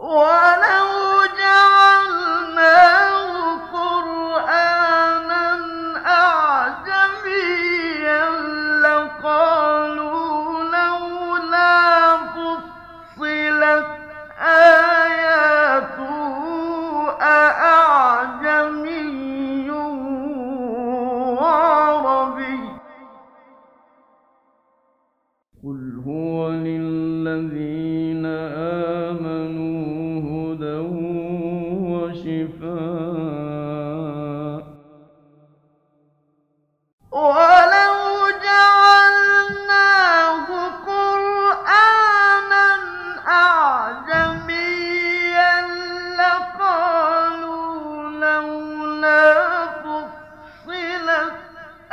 وَلَوْ جَعَلْنَاهُ قُرْآنًا أَعْجَمِيًّا لَّقَالُوا لَوْلَا فُصِّلَتْ آيَاتُهُ أَأَعْجَمِيٌّ وَعَرَبِيٌّ ۗ قُلْ هُوَ لِلَّذِينَ آمَنُوا هُدًى وَشِفَاءٌ ۖ وَلَوْ جَعَلْنَاهُ قُرْآنًا أَعْجَمِيًّا لَّقَالُوا لَوْلَا فُصِّلَتْ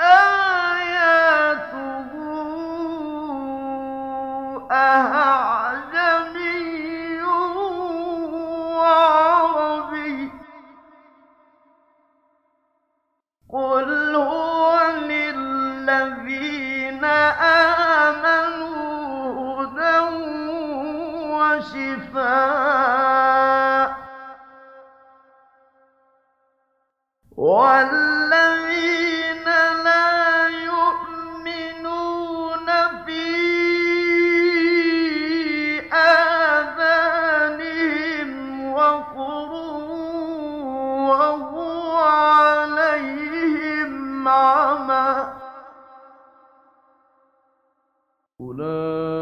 آيَاتُهُ أَأَعْجَمِيٌّ وَعَرَبِيٌّ ۗ قُلْ هُوَ لِلَّذِينَ آمَنُوا هُدًى وَشِفَاءٌ ۖ وَالَّذِينَ لَا يُؤْمِنُونَ فِي آذَانِهِمْ وَقْرٌ وَهُوَ عَلَيْهِمْ عَمًى ۚ أُولَٰئِكَ